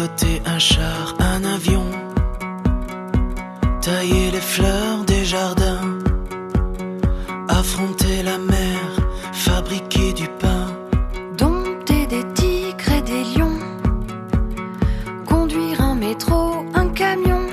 Piloter un char, un avion, tailler les fleurs des jardins, affronter la mer, fabriquer du pain, dompter des tigres et des lions, conduire un métro, un camion,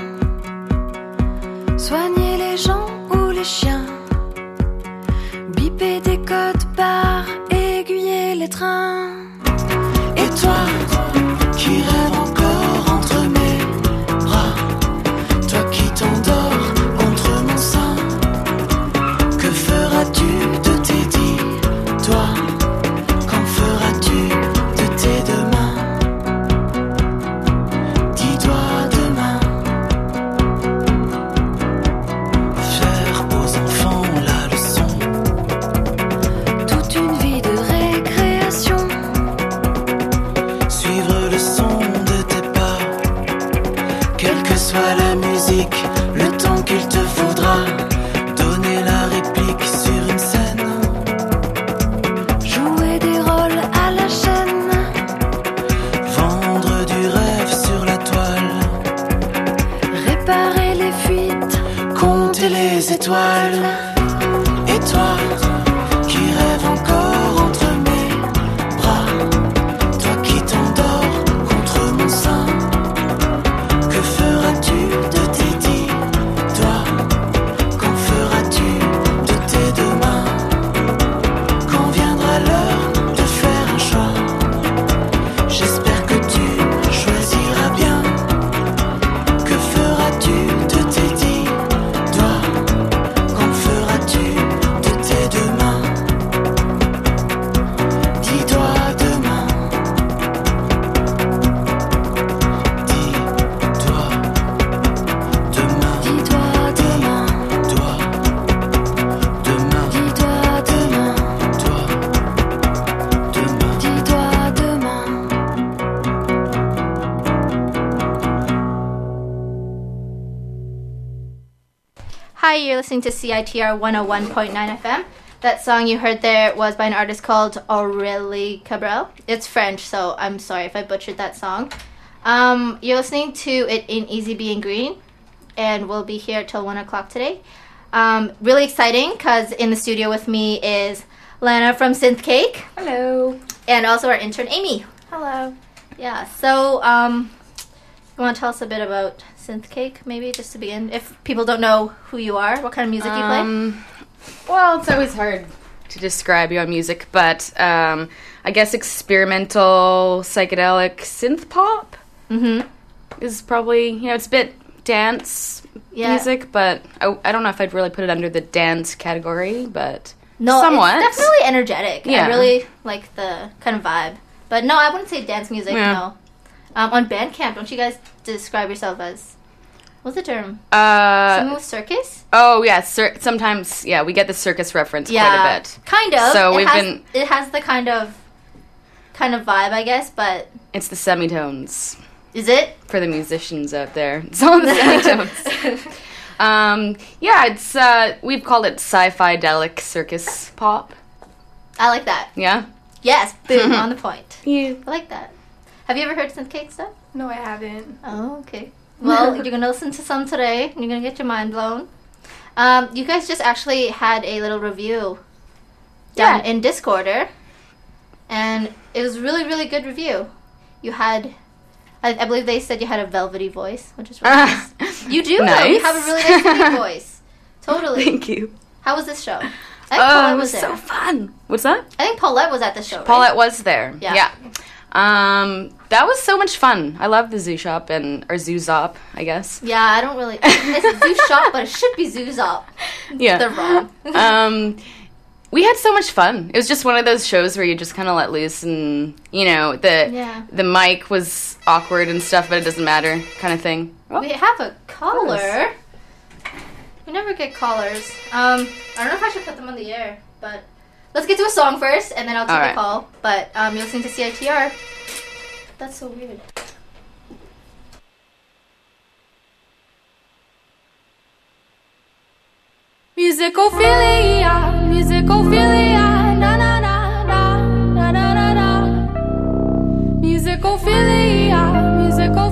soigner les gens ou les chiens, biper des codes barres, aiguiller les trains. Et toi, qui rêve encore entre mes bras, toi qui t'endors contre mon sein, que feras-tu de tes dix doigts? Qu'en feras-tu de tes deux mains? 10 doigts de main. Faire aux enfants la leçon, Toute une vie de récréation, suivre le son de tes pas, quelle que soit la musique, le temps qu'il te faudra, donner la réplique sur une scène, jouer des rôles à la chaîne, vendre du rêve sur la toile, réparer les fuites, compter les étoiles. Et toi, qui rêve encore entre mes bras, toi qui t'endors contre mon sein, que feras-tu de tes dix doigts? Qu'en feras-tu de tes deux mains? Quand viendra l'heure de faire un choix, j'espère que tu choisiras bien. Que feras-tu de tes dix doigts? Qu'en feras-tu de tes deux mains? 10 doigts de main. 10 doigts de main. 10 doigts de main, Doigts de main. 10 doigts de main, Doigts de main. 10 doigts de main. Hi, you're listening to CITR 101.9 FM. That song you heard there was by an artist called Aurélie Cabral. It's French, so I'm sorry if I butchered that song. You're listening to it in Easy Being Green, and we'll be here till 1 o'clock today. Really exciting, because in the studio with me is Lana from Synth Cake. Hello. And also our intern, Amy. Hello. Yeah, so you want to tell us a bit about Synth Cake, maybe, just to begin? If people don't know who you are, what kind of music you play? Well, it's always hard to describe your music, but I guess experimental, psychedelic synth pop is probably, it's a bit dance music, but I don't know if I'd really put it under the dance category, but No, somewhat. it's definitely energetic. Yeah. I really like the kind of vibe. But no, I wouldn't say dance music, no. On Bandcamp, don't you guys describe yourself as... What's the term? Something with circus? Oh, yeah, sometimes, we get the circus reference quite a bit. Kind of. So It has the kind of vibe, I guess, but... It's the semitones. Is it? For the musicians out there. It's all the semitones. It's we've called it sci-fi-delic circus pop. I like that. Yeah? Yes, boom, on the point. Yeah. I like that. Have you ever heard Synth Cake stuff? No, I haven't. Oh, okay. Well, you're going to listen to some today, and you're going to get your mind blown. You guys just actually had a little review done in Discorder, and it was really, really good review. You had... I believe they said you had a velvety voice, which is really nice. You do, nice. though. You have a really nice singing voice. Totally. Thank you. How was this show? I think Paulette it was there. so fun. What's that? I think Paulette was at the show, right? Paulette was there. Yeah. That was so much fun. I love the Zoo Shop, or Zoo Zop, I guess. Yeah, I don't really... It's Zoo Shop, but it should be Zoo Zop. Yeah. They're wrong. We had so much fun. It was just one of those shows where you just kind of let loose and, the mic was awkward and stuff, but it doesn't matter kind of thing. Oh. We have a caller. We never get callers. I don't know if I should put them on the air, but let's get to a song first, and then I'll take a call. But you're listening to CITR. That's so weird. Musicophilia, na na na na na na na. Musicophilia, musicophilia.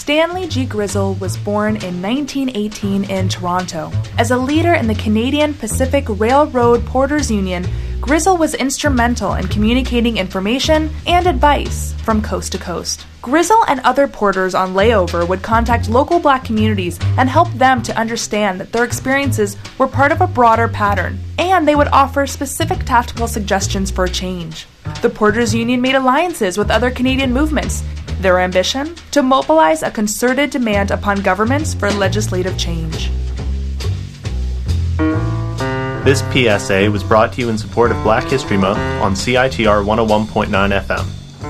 Stanley G. Grizzle was born in 1918 in Toronto. As a leader in the Canadian Pacific Railroad Porters Union, Grizzle was instrumental in communicating information and advice from coast to coast. Grizzle and other porters on layover would contact local Black communities and help them to understand that their experiences were part of a broader pattern, and they would offer specific tactical suggestions for change. The Porters Union made alliances with other Canadian movements, their ambition to mobilize a concerted demand upon governments for legislative change. This PSA was brought to you in support of Black History Month on CITR 101.9 FM.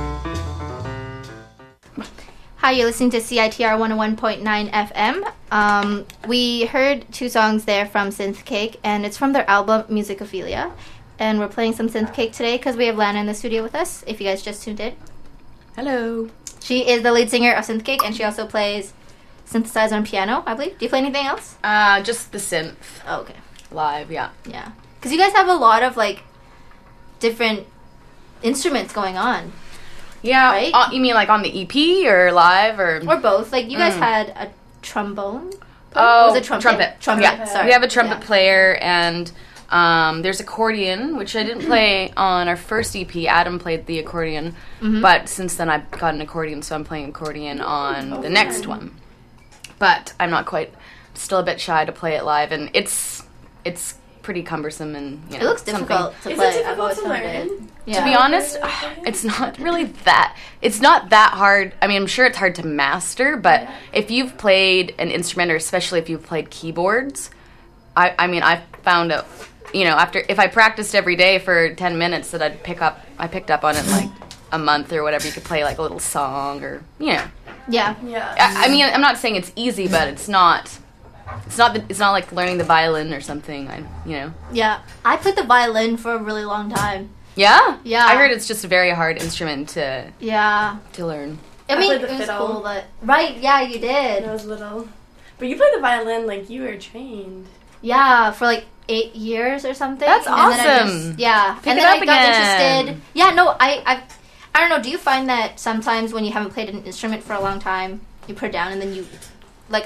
Hi, you're listening to CITR 101.9 FM. We heard two songs there from Synth Cake, and it's from their album Musicophilia. And we're playing some Synth Cake today because we have Lana in the studio with us, if you guys just tuned in. Hello. She is the lead singer of Synth Cake, and she also plays synthesizer and piano, I believe. Do you play anything else? Just the synth. Oh, okay. Live, yeah. Yeah. Because you guys have a lot of, like, different instruments going on. Yeah. Right? You mean like on the EP or live or? Or both. Like, you guys had a trombone? Oh, Or was it trumpet? Trumpet. Yeah, Yeah. sorry. We have a trumpet Yeah. player, and there's accordion, which I didn't play on our first EP. Adam played the accordion, but since then I've got an accordion, so I'm playing accordion on the next one. But I'm not quite, still a bit shy to play it live, and it's pretty cumbersome and, you know, It looks something- difficult to Is play. it difficult I've always to found learn? it. Yeah. To be honest, it's not really that. It's not that hard. I mean, I'm sure it's hard to master, but if you've played an instrument, or especially if you've played keyboards, I mean, I've found out, you know, if I practiced every day for 10 minutes, that I picked up on it in like a month or whatever. You could play like a little song, or, you know. Yeah. Yeah. I mean, I'm not saying it's easy, but it's not like learning the violin or something. You know. Yeah. I played the violin for a really long time. Yeah. Yeah. I heard it's just a very hard instrument to Yeah. learn. I I mean, played it the was fiddle. cool, but... Right, yeah, you did. When I was little. But you played the violin like you were trained. Yeah, for like 8 years or something. That's And then I awesome. just, yeah. Pick and it then up I got again. interested. Yeah, no, I don't know. Do you find that sometimes when you haven't played an instrument for a long time, you put it down and then you, like,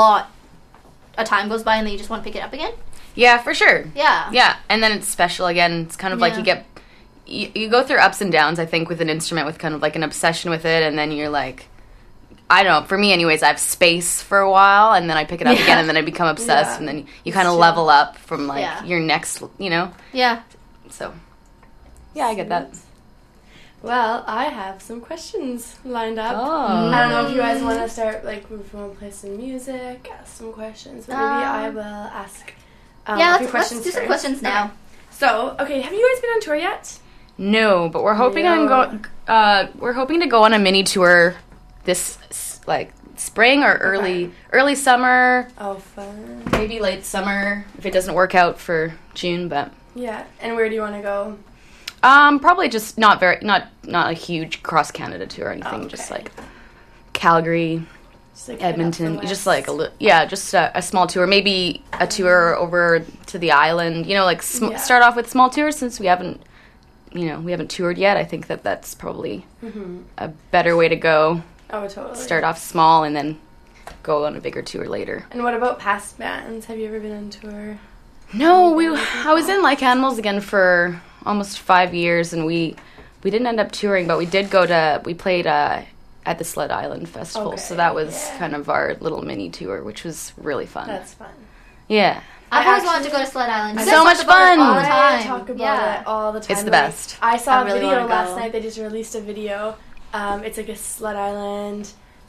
a time goes by and then you just want to pick it up again? Yeah, for sure. Yeah. Yeah, and then it's special again. It's kind of like Yeah. you go through ups and downs, I think, with an instrument, with kind of like an obsession with it, and then you're like, I don't know, for me anyways, I have space for a while, and then I pick it up again, and then I become obsessed, Yeah. and then you kind of level up from like your next, you know? Yeah. So, yeah, I get that. Well, I have some questions lined up. Oh. I don't know if you guys want to start, like, if you want to play some music, ask some questions. But maybe I will ask Yeah, a few let's questions do some first. questions now. Okay. So, okay, have you guys been on tour yet? No, but we're hoping we're hoping to go on a mini tour this like spring or early summer, Oh, fun. maybe late summer if it doesn't work out for June, but Yeah, and where do you want to go? probably just not a huge cross Canada tour or anything, just Okay. like Calgary, Just, like, head up the Edmonton, just west. like just a small tour, maybe a tour over to the island, you know, like Yeah. start off with small tours since we haven't toured yet. I think that's probably a better way to go. Oh, totally. Start off small and then go on a bigger tour later. And what about past bands? Have you ever been on tour? No, I was in Like Animals again for almost 5 years, and we didn't end up touring, but we played at the Sled Island Festival, Okay, so that was yeah. kind of our little mini tour, which was really fun. That's fun. Yeah. I've always wanted to go to Sled Island. So You guys much talk about it fun. all the time. I talk about Yeah. it all the time. It's the Like, best. I saw I a really video wanna last go. night. They just released a video. It's like a Sled Island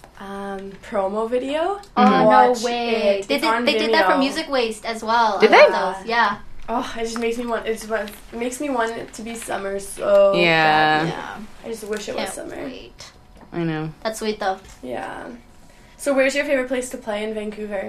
promo video. Oh, no Watch way. it. They It's on did that for Vimeo. Music Waste as well. Did I they? love those. Yeah. Oh, it just makes me want. It makes me want it to be summer so Yeah. badly. Yeah. I just wish it was Can't summer. wait. I know. That's sweet though. Yeah. So, where's your favorite place to play in Vancouver?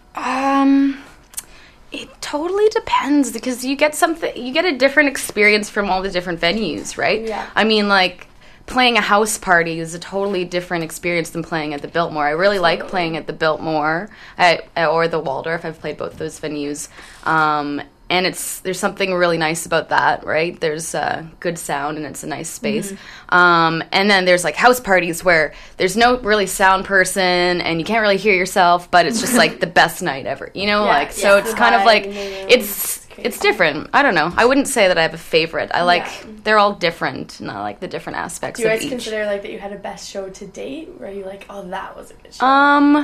It totally depends because you get a different experience from all the different venues, right? Yeah. I mean, like, playing a house party is a totally different experience than playing at the Biltmore. I really like playing at the Biltmore or the Waldorf. I've played both those venues. And there's something really nice about that, right? There's good sound and it's a nice space. And then there's like house parties where there's no really sound person and you can't really hear yourself, but it's just like the best night ever, you know? So it's kind of like it's different. I don't know. I wouldn't say that I have a favorite. I like they're all different, and I like the different aspects of each. Do you guys consider like that you had a best show to date? Or are you like, oh, that was a good show?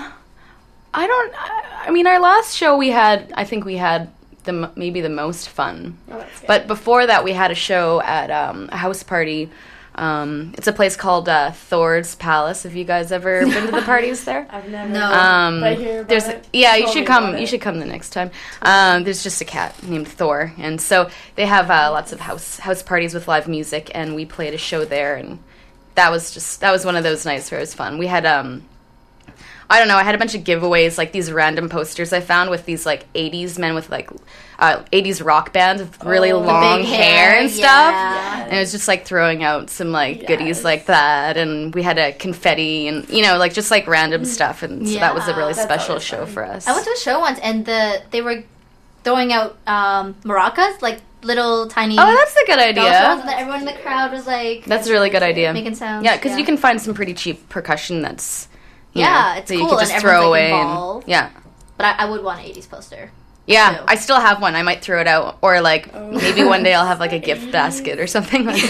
I mean, our last show I think we had maybe the most fun. Oh, that's good. But before that, we had a show at a house party. It's a place called Thord's Palace. Have you guys ever been to the parties there? I've never. No. But I hear about it. Yeah, you Tell should me come. about You it. should come the next time. There's just a cat named Thor, and so they have lots of house parties with live music, and we played a show there, and that was one of those nights where it was fun. We had I don't know, I had a bunch of giveaways, like these random posters I found with these like 80s men with like 80s rock bands with really long big hair and stuff. yeah. And it was just like throwing out some like goodies like that, and we had a confetti and like just like random stuff, and so that was a really Yeah, special always show fun. for us. I went to a show once, and they were throwing out maracas, like little tiny. Oh, that's a good idea. bells, and then everyone in the crowd was like That's a really good idea. making sounds. Yeah, because you can find some pretty cheap percussion that's it's that you cool, can just and throw everyone's, like, away. involved. Yeah. But I would want an 80s poster. Yeah, too. I still have one. I might throw it out, or like maybe one day I'll have like a gift basket or something like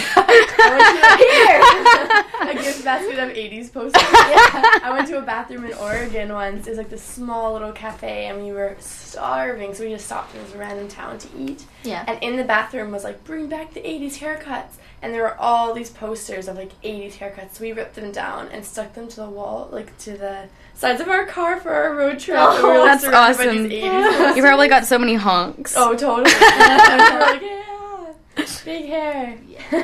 that. A gift basket of 80s posters. I went to a bathroom in Oregon once. It was like this small little cafe, and we were starving, so we just stopped in this random town to eat. Yeah. And in the bathroom was like, bring back the 80s haircuts. And there were all these posters of like 80s haircuts. So we ripped them down and stuck them to the wall, like to the sides of our car for our road trip. And we were, like, That's surrounded by awesome. these 80s posters. You probably got so many honks. Oh, totally. And we were like, yeah, big hair.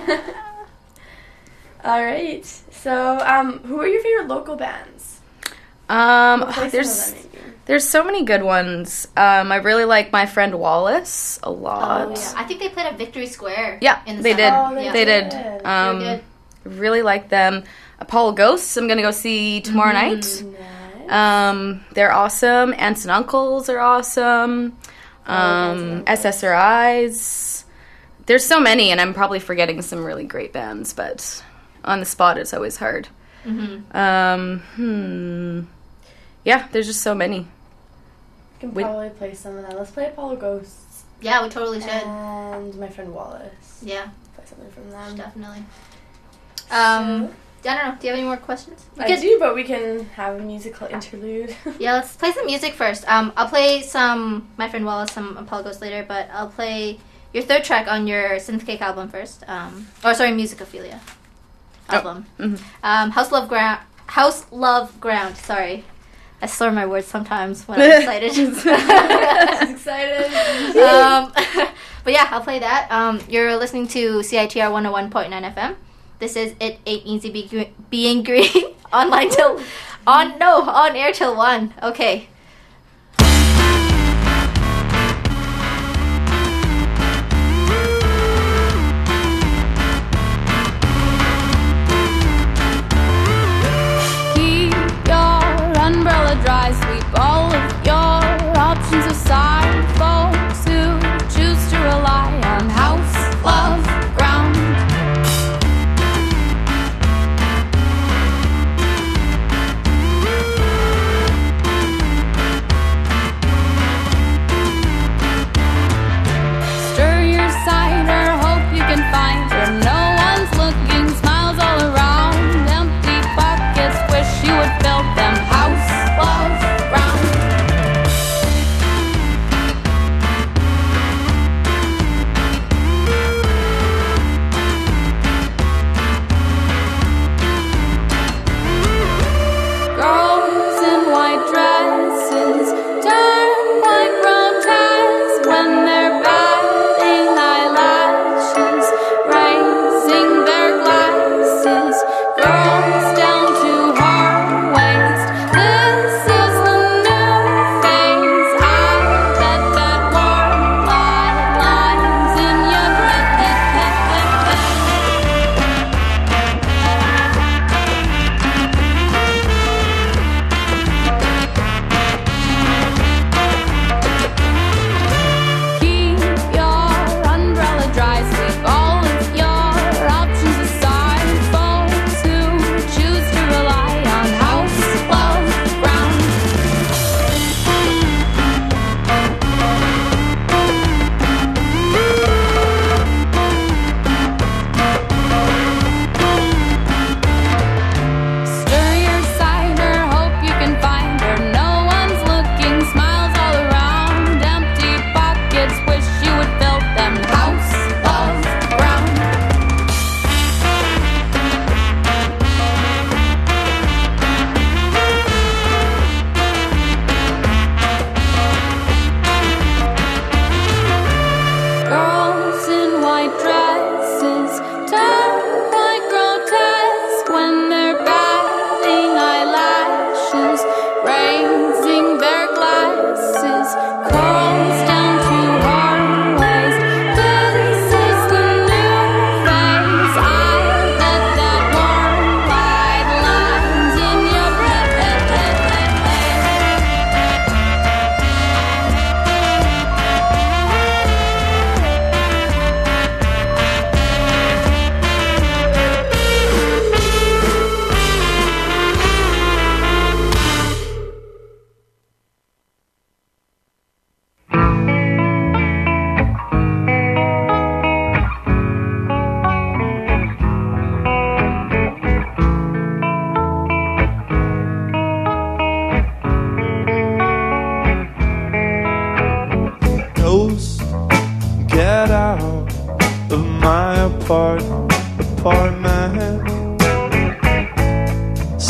All right. So, who are your favorite local bands? We'll play some of them, maybe. There's so many good ones. I really like My Friend Wallace a lot. Oh, yeah. I think they played at Victory Square. Yeah, in the they did. summer. Oh, Yeah. They did. They're good. Really like them. Apollo Ghosts, I'm gonna go see tomorrow night. Nice. They're awesome. Aunts and Uncles are awesome. SSRIs. There's so many, and I'm probably forgetting some really great bands, but on the spot it's always hard. Yeah, there's just so many. We can probably play some of that. Let's play Apollo Ghosts. Yeah, we totally should. And My Friend Wallace. Yeah, Play something from them. definitely. I don't know. Do you have any more questions? I do, but we can have a musical interlude. Yeah, let's play some music first. I'll play some My Friend Wallace, some Apollo Ghosts later, but I'll play your third track on your Synthcake album first. Musicophilia album. House Love Ground. Sorry, I slur my words sometimes when I'm excited. She's excited. But yeah, I'll play that. You're listening to CITR 101.9 FM. This is It Ain't Easy Being Green on air till 1. Okay. Keep your umbrella dry, sweep all of your options aside. Folks who choose to rely on house, love, ground.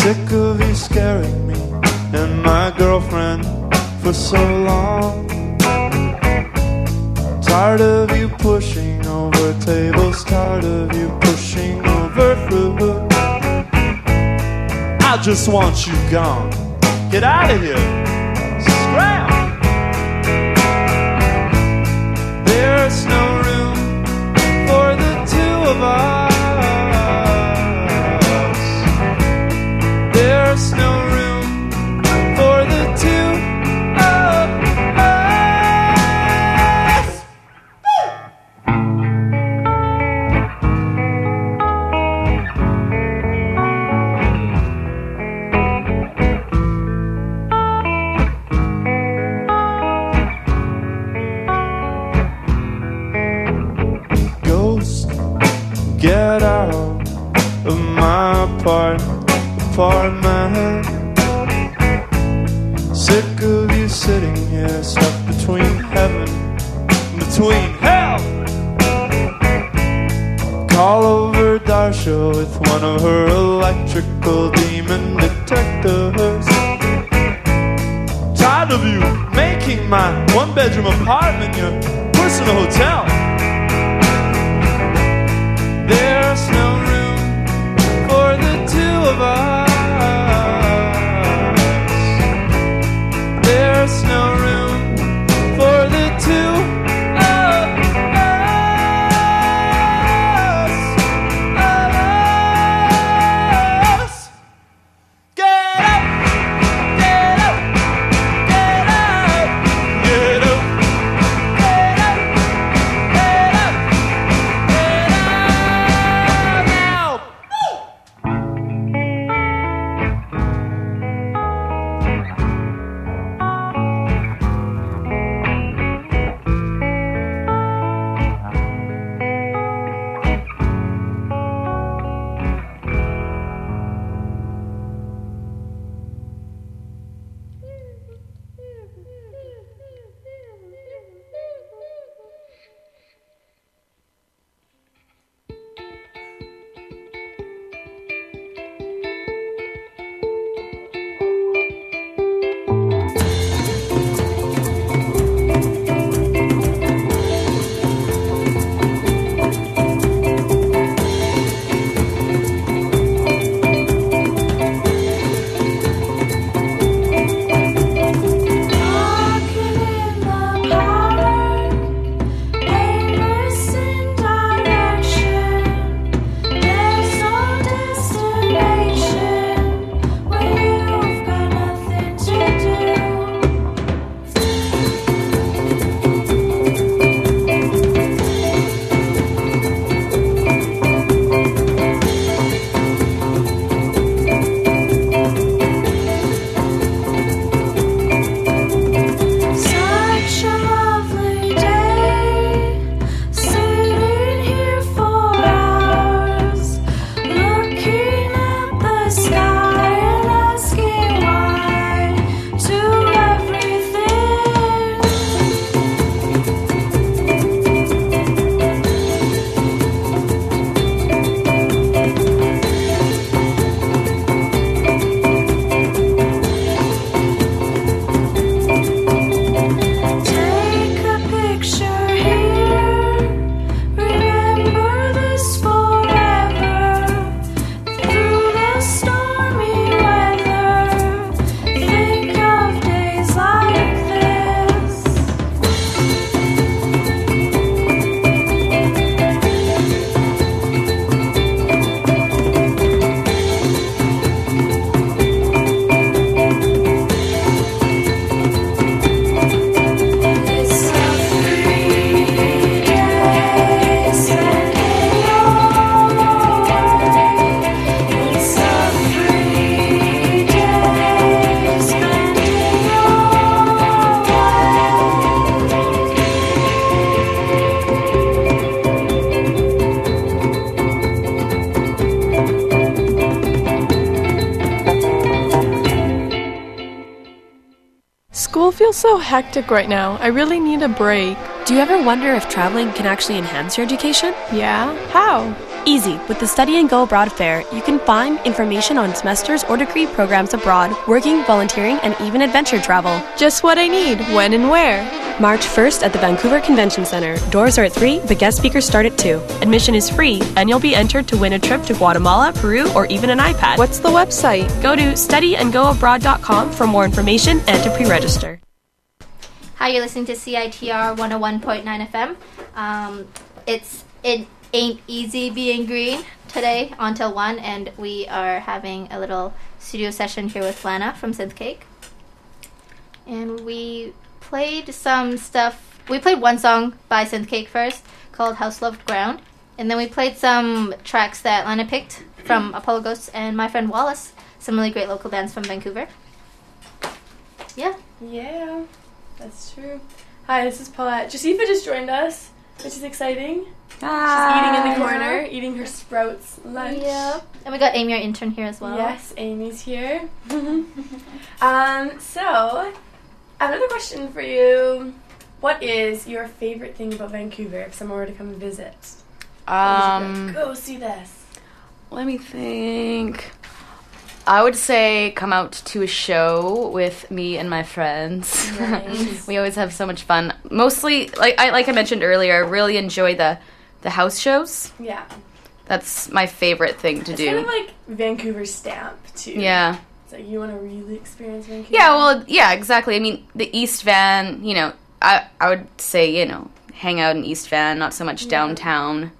Sick of you scaring me and my girlfriend for so long. Tired of you pushing over tables, tired of you pushing over food. I just want you gone. Get out of here. Scram! There's no room for the two of us. There's no room for the two of us. Ghost, get out of my apartment. Sick of you sitting here stuck between heaven and between hell. Call over Darsha with one of her electrical demon detectors. Tired of you making my one-bedroom apartment your personal hotel. There's no room for the two of us. There's no room for the two of us. Get up, get up, get up, get up, get up, get up, get up now. School feels so hectic right now. I really need a break. Do you ever wonder if traveling can actually enhance your education? Yeah? How? Easy. With the Study and Go Abroad Fair, you can find information on semesters or degree programs abroad, working, volunteering, and even adventure travel. Just what I need. When and where? March 1st at the Vancouver Convention Center. Doors are at 3, but guest speakers start at 2. Admission is free, and you'll be entered to win a trip to Guatemala, Peru, or even an iPad. What's the website? Go to studyandgoabroad.com for more information and to pre-register. Hi, you're listening to CITR 101.9 FM. It ain't easy being green today until 1, and we are having a little studio session here with Lana from Synthcake. And we played some stuff. We played one song by Synthcake first called House Loved Ground, and then we played some tracks that Lana picked from Apollo Ghosts and My Friend Wallace, some really great local bands from Vancouver. Yeah. Yeah, that's true. Hi, this is Paulette. Josepha just joined us, which is exciting. She's eating in the corner, eating her Sprouts lunch. Yeah. And we got Amy, our intern, here as well. Yes, Amy's here. So, another question for you. What is your favorite thing about Vancouver if someone were to come visit? Go see this. Let me think. I would say come out to a show with me and my friends. Nice. We always have so much fun. Mostly, like I mentioned earlier, I really enjoy the house shows. Yeah. That's my favorite thing to It's do. kind of like Vancouver's stamp, too. Yeah. It's like you want to really experience Vancouver. Yeah, well, yeah, exactly. I mean, the East Van, I would say, hang out in East Van, not so much downtown.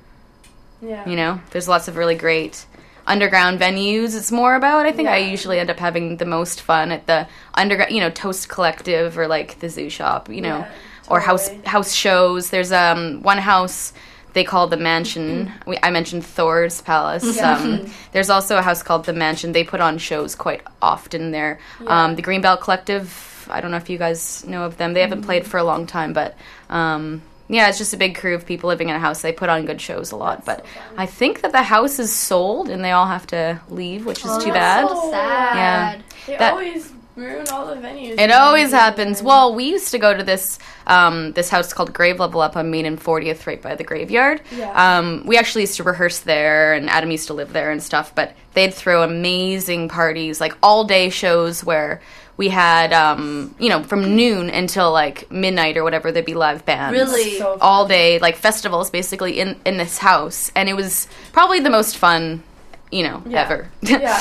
Yeah. There's lots of really great underground venues it's more about. I think I usually end up having the most fun at the underground, Toast Collective or like the Zoo Shop, or house shows. There's one house they call the Mansion. I mentioned Thor's Palace. Yeah. There's also a house called the Mansion. They put on shows quite often there. Yeah. The Greenbelt Collective, I don't know if you guys know of them. They haven't played for a long time, but yeah, it's just a big crew of people living in a house. They put on good shows a lot. But I think that the house is sold and they all have to leave, which is too bad. So sad. They always ruin all the venues. It always happens. Well, we used to go to this house called Grave Level up on Main and 40th, right by the graveyard. Yeah. We actually used to rehearse there, and Adam used to live there and stuff. But they'd throw amazing parties, like all-day shows where we had, from noon until, like, midnight or whatever, there'd be live bands. Really? So all day, like, festivals, basically, in this house. And it was probably the most fun, ever.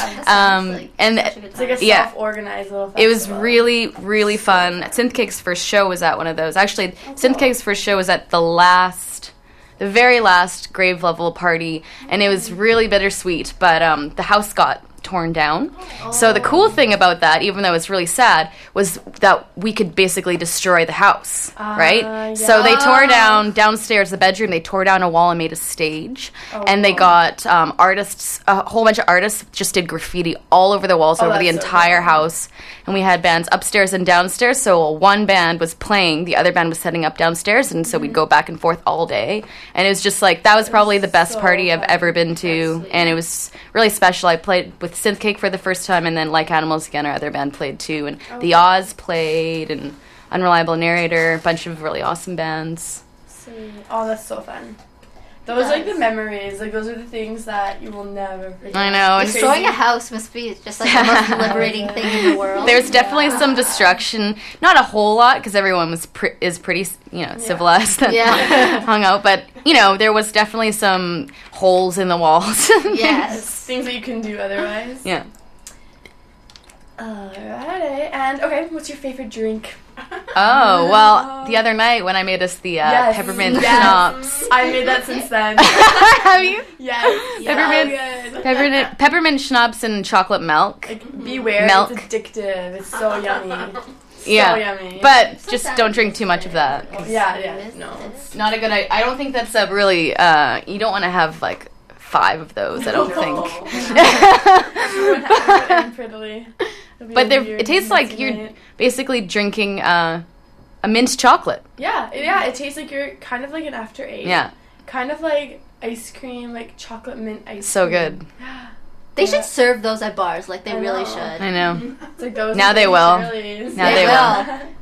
Yeah. And it's like a self-organized little festival. it was really, really fun. Synthcake's first show was at one of those. Actually, Synthcake's first show was at the very last Grave Level party, and it was really bittersweet, but the house got torn down. So the cool thing about that, even though it's really sad, was that we could basically destroy the house, right? Yeah. So they tore down downstairs the bedroom, they tore down a wall and made a stage, and they got artists, a whole bunch of artists just did graffiti all over the walls over the entire house, and we had bands upstairs and downstairs. So one band was playing, the other band was setting up downstairs, and so we'd go back and forth all day, and it was just like, that was probably the best party I've ever been to, and it was really special. I played with Synthcake for the first time, and then Like Animals Again, our other band, played too, and The Oz played, and Unreliable Narrator, a bunch of really awesome bands. Sweet. Oh, that's so fun. Those are like the memories, like those are the things that you will never forget. I know. Destroying a house must be just like the most liberating thing in the world. There's definitely some destruction, not a whole lot, because everyone is pretty, civilized and hung out, but, there was definitely some holes in the walls. Yes. Things that you couldn't do otherwise. Yeah. Alrighty. And, okay, what's your favorite drink? Oh, well, the other night when I made us the peppermint schnapps. I made that since then. Have you? Yes. Peppermint schnapps and chocolate milk. Like, beware, Milk. it's addictive. It's so yummy. Yeah, so yummy. but just don't drink too much of that. No. It's not a good idea. I don't think that's a really, you don't want to have, like, 5 of those, I don't think. But it tastes like you're basically drinking a mint chocolate. Yeah, it tastes like you're kind of like an after 8. Yeah. Kind of like ice cream, like chocolate mint ice cream. So good. They should serve those at bars, like they really should. I know. It's like those now they will. Shirley's. Now they will.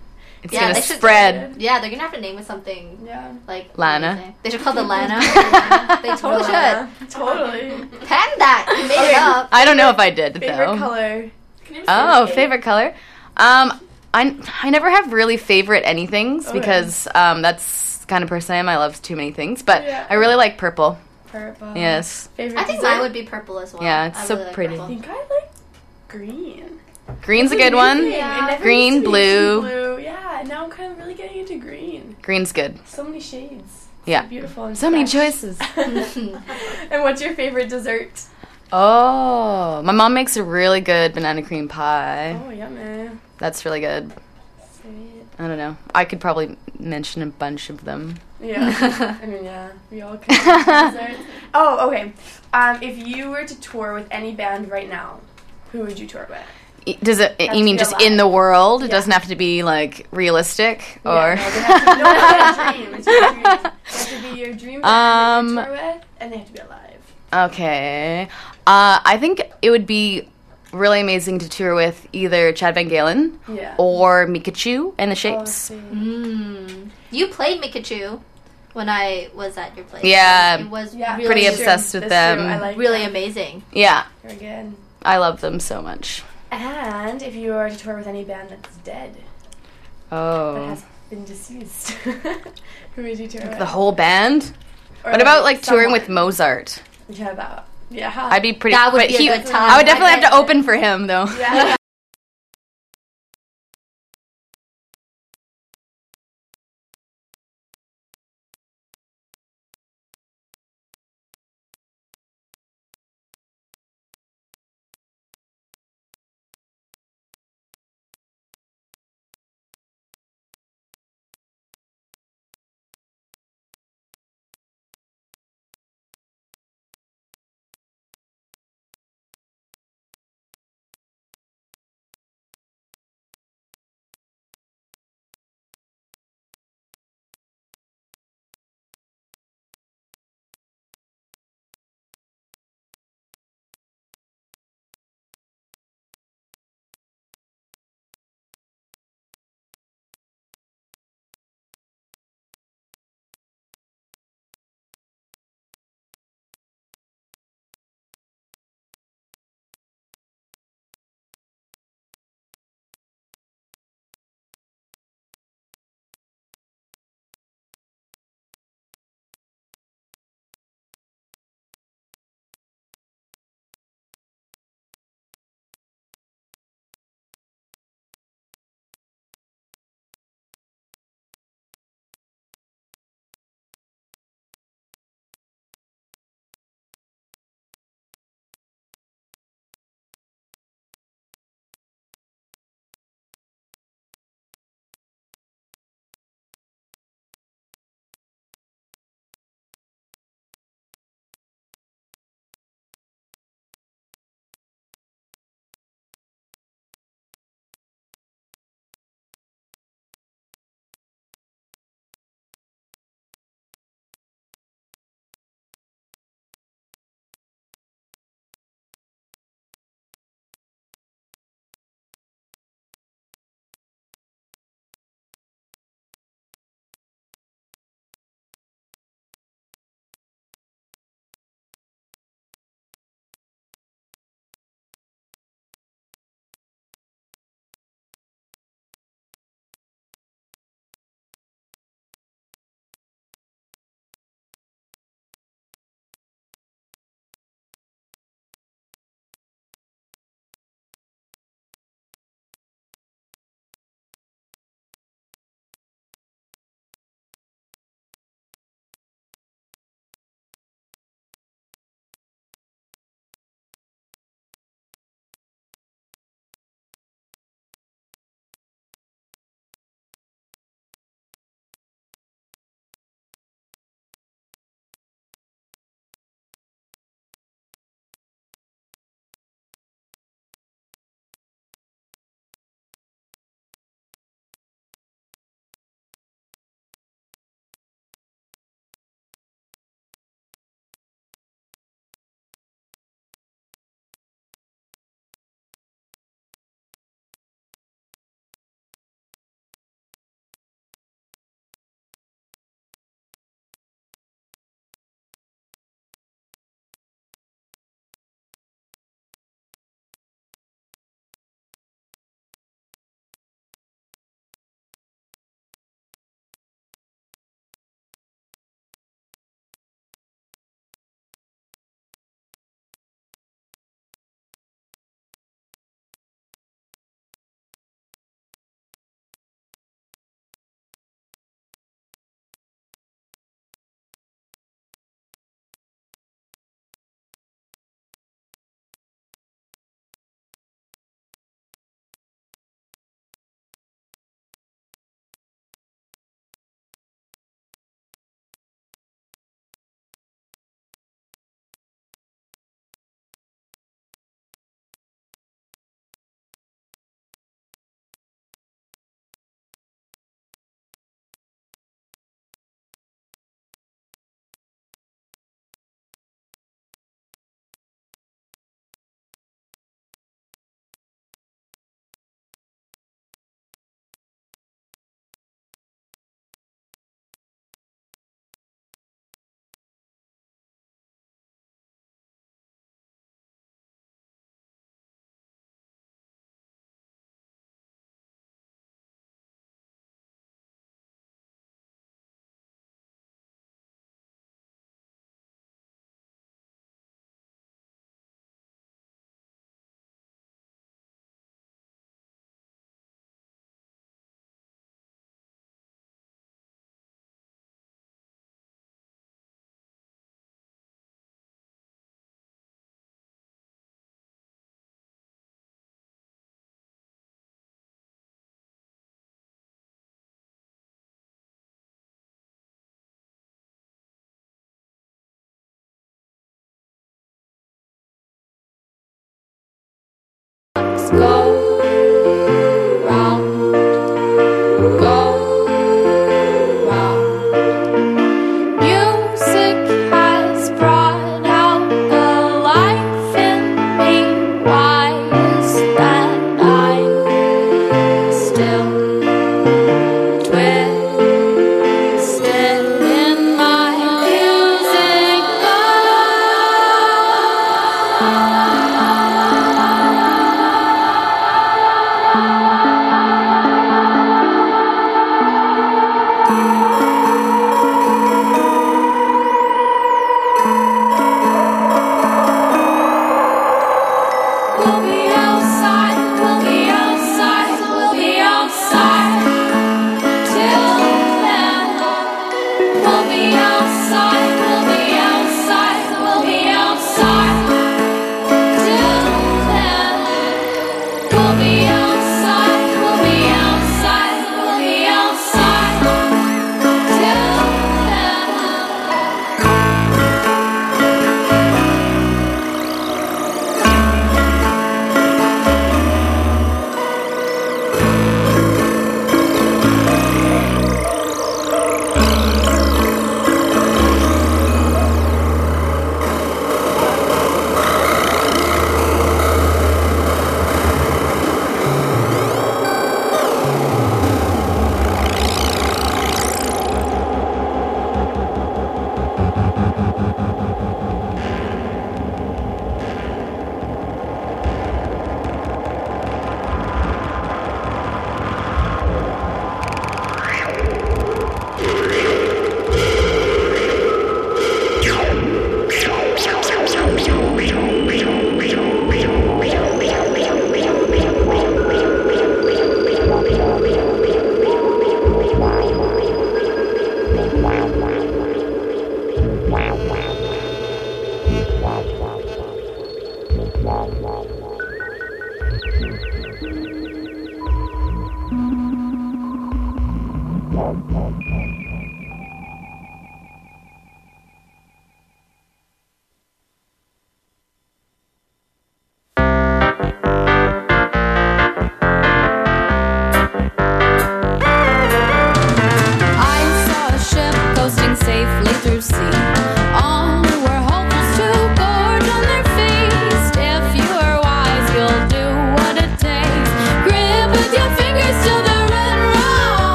It's Yeah, gonna they should- spread. Yeah, they're gonna have to name it something Yeah. like Lana. amazing. They should call it Lana. They totally should. Totally. Patent that. You made it up. I don't know if I did Favorite though. color. Can you Oh, say favorite color. I never have really favorite anythings Okay. because that's the kind of person I am. I love too many things, but Yeah. I really like purple. Purple. Yes. Favorite I think dessert? mine would be purple as well. Yeah, it's I so really like pretty. I purple. think I like green. Green's a good one. Yeah. It never Green, used to be blue. blue. Yeah, now I'm kind of really getting into green. Green's good. So many shades. Yeah. So beautiful and So many fresh. choices. And what's your favorite dessert? Oh, my mom makes a really good banana cream pie. Oh, yummy. That's really good. Sweet. I don't know. I could probably mention a bunch of them. Yeah. I mean, yeah. We all can have desserts. Oh, okay. If you were to tour with any band right now, who would you tour with? Does it? Has You to mean be just alive. in the world? It Yeah. doesn't have to be like realistic, or Yeah, no, they have to, no, it's a dream. It's your dream. They have to be your dream band that you tour with, and they have to be alive. Okay. I think it would be really amazing to tour with either Chad Van Galen Yeah. or Mikachu and the Oh, Shapes. sweet. You played Mikachu when I was at your place. Yeah. It was Yeah, really, Pretty that's obsessed true. with That's them. true. I like really that. amazing. Yeah, Very good. I love them so much. And if you were to tour with any band that's dead, that Oh. has been deceased, who would you tour with? The whole band? Or What about like touring with someone? Mozart? Yeah, that. Yeah. I'd be pretty. That would but be a good time. I would definitely have bet. to open for him though. Yeah.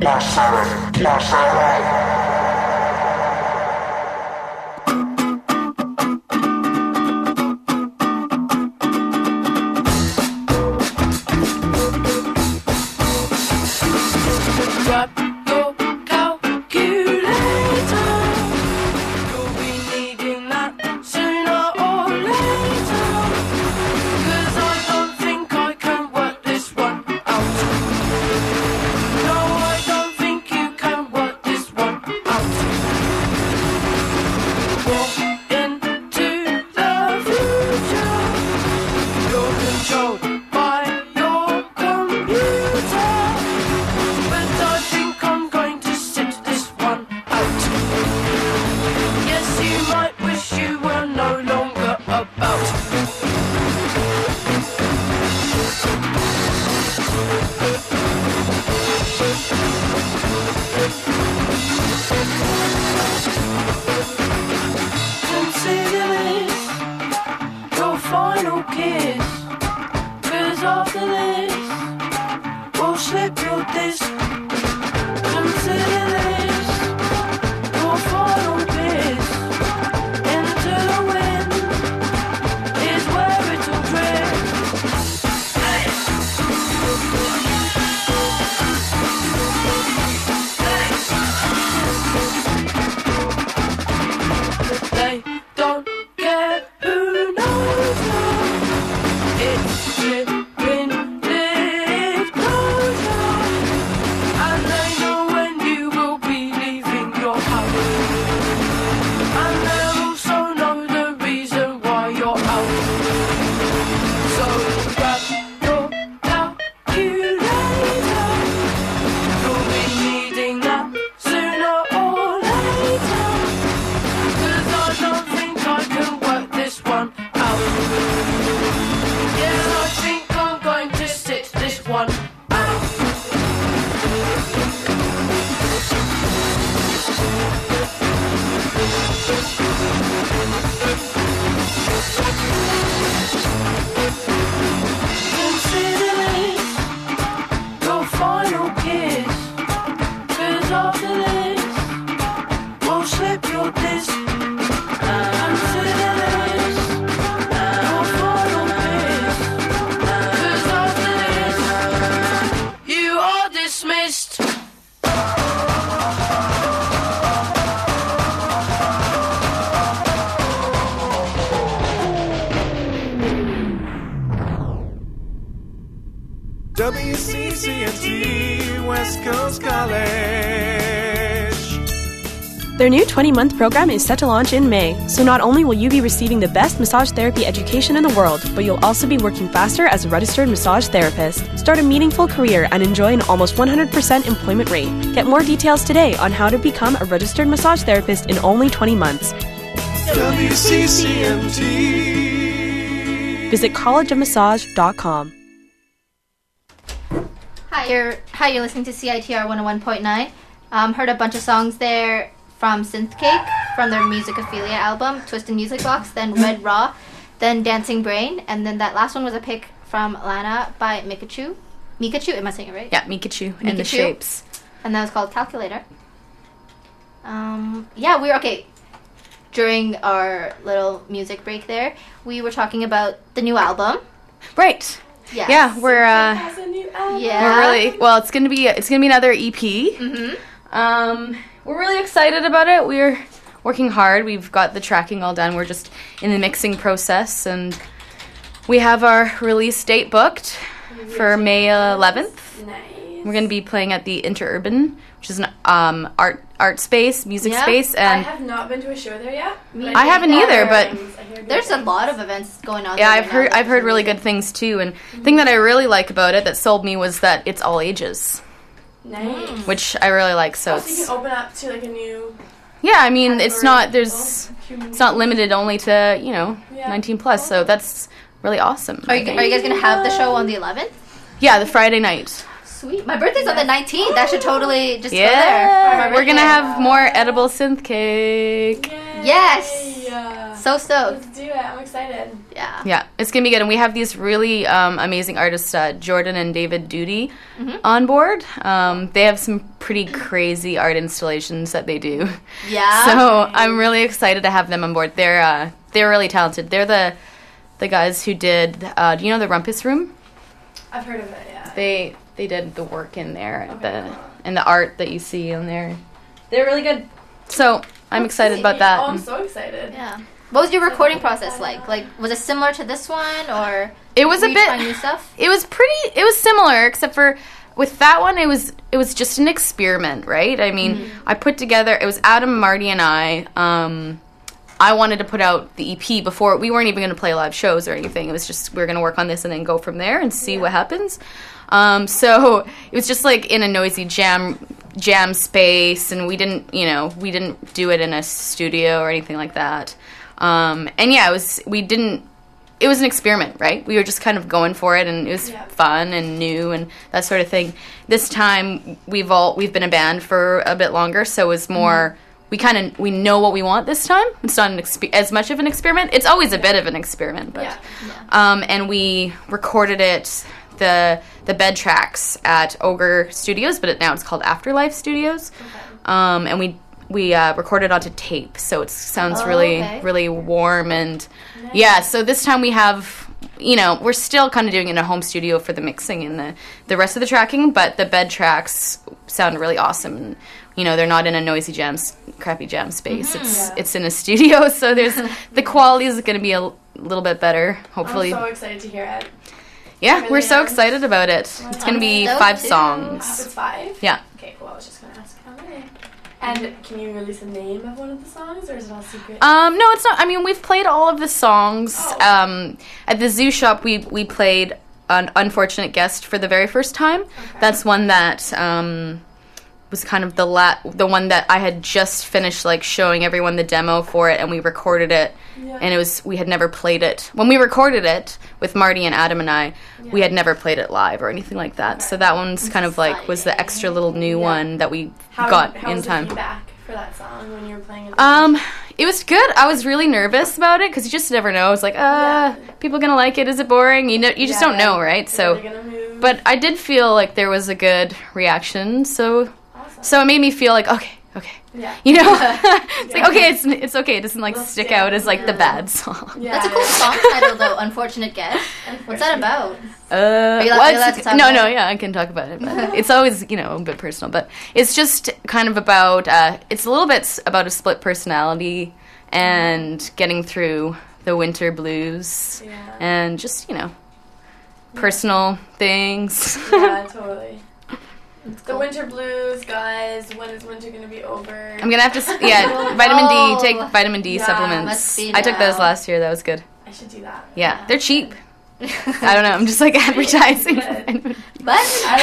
Grab your calculator. You'll be needing that sooner or later. 'Cause I don't think I can work this one out. No, I don't think you can work this one out. Walk into the future. You're controlled by your computer. But I think I'm going to sit this one out. Yes, you might wish you were no longer about. Consider this your final kiss. 'Cause after this we'll slip your disc. Consider this your final kiss. Into the wind is where it'll drift. They don't care who knows now. It's dripping lived closure. And they know when you will be leaving your house. And they'll also know the reason why you're out. So grab your calculator. You'll be needing that sooner or later. 'Cause I don't think I can work this one out. Yes, I think I'm going to sit this one out. Consider this your final kiss. 'Cause after this we'll slip your disc. Consider this your final kiss. 'Cause after this you are dismissed. WCCNT West Coast College. Their new 20-month program is set to launch in May, so not only will you be receiving the best massage therapy education in the world, but you'll also be working faster as a registered massage therapist. Start a meaningful career and enjoy an almost 100% employment rate. Get more details today on how to become a registered massage therapist in only 20 months. WCCNT. Visit collegeofmassage.com. Hi, you're listening to CITR 101.9. Heard a bunch of songs there from Synthcake from their Musicophilia album, Twisted Music Box, then Red Raw, then Dancing Brain, and then that last one was a pick from Lana by Mikachu. Mikachu, am I saying it right? Yeah, Mikachu and the Shapes. And that was called Calculator. Yeah, we were okay. During our little music break there, we were talking about the new album. Right. Yes. Yeah, we're Has a new album. Yeah. we're really well. It's gonna be another EP. Mm-hmm. We're really excited about it. We're working hard. We've got the tracking all done. We're just in the mixing process, and we have our release date booked for May 11th. Nice. We're going to be playing at the Interurban, which is an art space, music space, I and have not been to a show there yet. I haven't either, but There's a lot of events going on. yeah, there I've heard really good things too. And the thing that I really like about it that sold me was that it's all ages, Nice. which I really like. So So you it's can open up to like a new. yeah, I mean it's not It's not limited only to 19 plus. So that's really awesome. Are you guys gonna have the show on the 11th? Yeah, the Friday night. Sweet. My birthday's on the 19th. I should totally just go there. Yeah, for my we're gonna birthday. have more edible synth cake. Yes. Yeah. So stoked. Let's do it. I'm excited. Yeah. Yeah, it's going to be good. And we have these really amazing artists, Jordan and David Duty, on board. They have some pretty crazy art installations that they do. Yeah. So I'm really excited to have them on board. They're really talented. They're the guys who did, do you know the Rumpus Room? I've heard of it, yeah. They did the work in there, and the art that you see in there. They're really good. So I'm excited about that. Oh, I'm so excited. Yeah. What was your recording process like? Like, was it similar to this one, or it was were a you bit trying new stuff? It was similar, except for with that one it was just an experiment, right? I mean, I put together, it was Adam, Marty, and I wanted to put out the EP before. We weren't even going to play live shows or anything. It was just we were going to work on this and then go from there and see what happens. So it was just like in a noisy jam space, and we didn't do it in a studio or anything like that. And yeah, it was an experiment, right? We were just kind of going for it, and it was fun and new and that sort of thing. This time we've been a band for a bit longer, so it was more we know what we want this time. It's not as much of an experiment. It's always a bit of an experiment, but and we recorded it the bed tracks at Ogre Studios, but now it's called Afterlife Studios. And we recorded onto tape, so it sounds really warm and so this time we have, we're still kind of doing it in a home studio for the mixing and the rest of the tracking, but the bed tracks sound really awesome, and they're not in a noisy crappy jam space. It's in a studio, so there's the quality is going to be a little bit better, hopefully. I'm so excited to hear it. Yeah, we're so excited about it. It's going to be 5 songs. It's 5? Yeah. Okay, cool. I was just going to ask how many. And can you release the name of one of the songs, or is it all secret? No, it's not. I mean, we've played all of the songs. At the Zoo Shop, we played an Unfortunate Guest for the very first time. Okay. That's one that was kind of the one that I had just finished showing everyone the demo for it, and we recorded it. Yeah. And we had never played it. When we recorded it with Marty and Adam and I, we had never played it live or anything like that. Okay. So that one's kind of was the extra little new one that we got in time. How was the feedback for that song when you were playing it? It was good. I was really nervous about it because you just never know. I was like, people gonna like it? Is it boring? You just don't know, right? So, but I did feel like there was a good reaction. So it made me feel like, okay. Yeah. It's like, okay, it's okay. It doesn't stick out as the bad song. Yeah. That's a cool song title though, Unfortunate Guest. What's that about? Are you allowed to talk about it? Yeah, I can talk about it. But it's always, a bit personal, but it's just kind of about, it's a little bit about a split personality and getting through the winter blues and just, personal things. Yeah, totally. The winter blues, guys. When is winter going to be over? I'm going to have to, vitamin D. Take vitamin D supplements. I took those last year. That was good. I should do that. Yeah. They're cheap. I don't know. I'm just advertising. But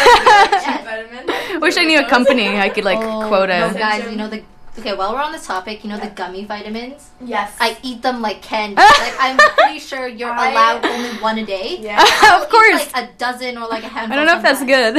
I like vitamins. Wish I knew a company I could quote a. No, guys, okay, while we're on this topic, the gummy vitamins? Yes. I eat them like candy. I'm pretty sure you're allowed only one a day. Yeah. Of course. Eat, a dozen or a handful. I don't know if that's good.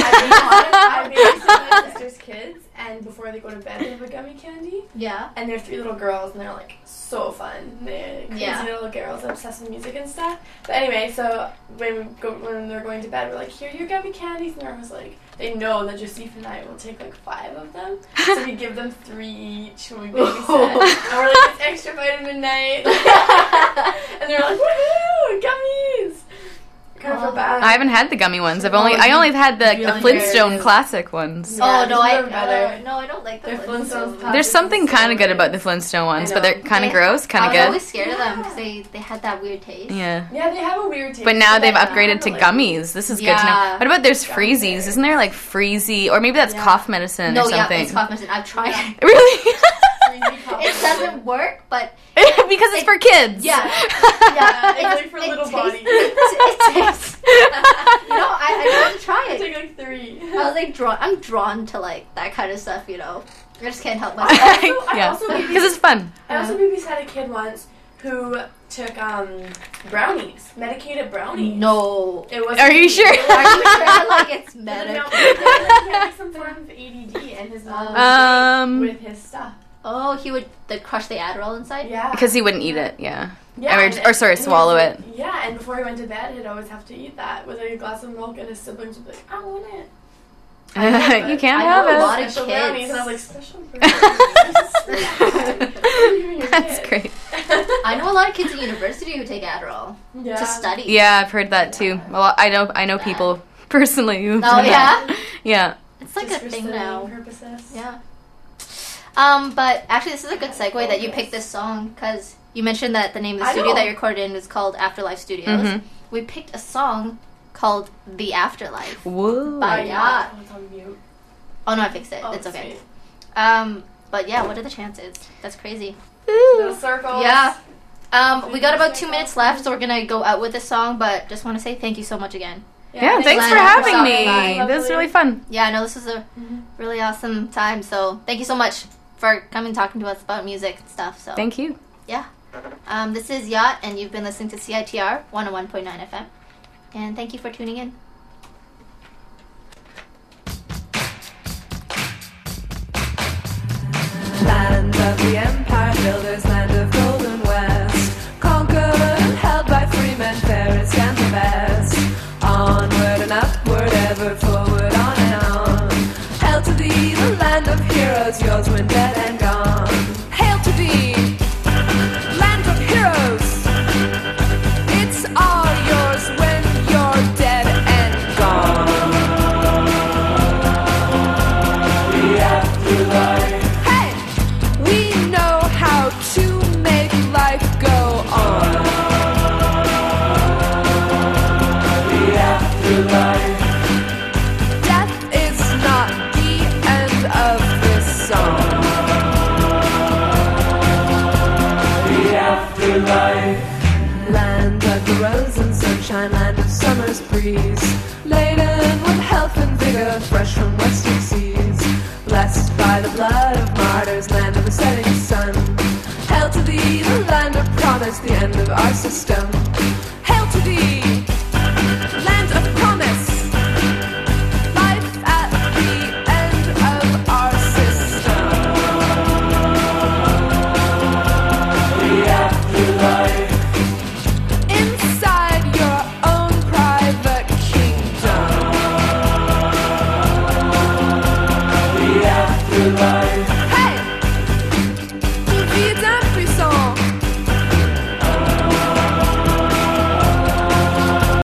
I babysit my sister's kids, and before they go to bed, they have a gummy candy. Yeah. And they're 3 little girls, and they're so fun. They're crazy little girls, obsessed with music and stuff. But anyway, so when they're going to bed, we're like, here are your gummy candies, and everyone's like, they know that Joseph and I will take 5 of them, so we give them 3 each when we babysit. And we're like, it's extra vitamin night. And they're like, woohoo, gummies! Kind of bad. I haven't had the gummy ones. I only had the Flintstone classic ones. Yeah, no, I don't like the Flintstones. There's something kind of good about the Flintstone ones, but they're kind of gross, kind of good. I was always scared of them because they had that weird taste. Yeah. Yeah, they have a weird taste. But now they've upgraded to gummies. This is good to know. What about there's Freezies? Isn't there Freezy? Or maybe that's cough medicine or something. No, yeah, it's cough medicine. I've tried it. Really? It doesn't work, but because it's for kids. Yeah, it's for little bodies. It tastes. I tried to try it. I took 3. I was I'm drawn to that kind of stuff. I just can't help myself. Because it's fun. I also babysat a kid once who took brownies, medicated brownies. No, it was. Are you sure? Are you sure? It's medicated. He had some form of ADD, and his mom was with his stuff. Oh, he would crush the Adderall inside? Yeah. Because he wouldn't eat it, yeah. Yeah. Or swallow it. Yeah, and before he went to bed, he'd always have to eat that with a glass of milk, and his siblings would be like, I want it. You can't have know it. a lot of Special kids. brownies, and I was like, special brownies? That's great. I know a lot of kids at university who take Adderall to study. Yeah, I've heard that too. Well, I know people personally who've Oh, done yeah? that. Yeah. It's like Just a for thing studying now. purposes. Yeah. But actually, this is a good segue that you picked this song because you mentioned that the name of the studio that you recorded in is called Afterlife Studios. Mm-hmm. We picked a song called The Afterlife. Whoa. By Yacht. It's on mute. Oh no, I fixed it. Oh, it's okay. sweet. But yeah, what are the chances? That's crazy. Little circles. Yeah. We got about 2 minutes left, so we're gonna go out with this song. But just want to say thank you so much again. Yeah, thanks for Lana, having for me. stopping by. This was really fun. Yeah, I know this was a really awesome time. So thank you so much for coming talking to us about music and stuff. So Thank you. Yeah. This is Yacht, and you've been listening to CITR 101.9 FM. And thank you for tuning in. Land of the empire builders, land of golden west, conquered and held by free men, fairest and the best. Onward and upward, ever forward, on and on. Hail to thee, the land of heroes, yours when dead and gone. Hail to thee, land of heroes. It's all yours when you're dead and gone. The afterlife. We know how to make life go on. The afterlife. Death is not the end of this song. The afterlife. Land of the rose and sunshine, land of summer's breeze, laden with health and vigor, fresh from western seas. Blessed by the blood of martyrs, land of the setting sun. Hail to thee, the land of promise, the end of our system.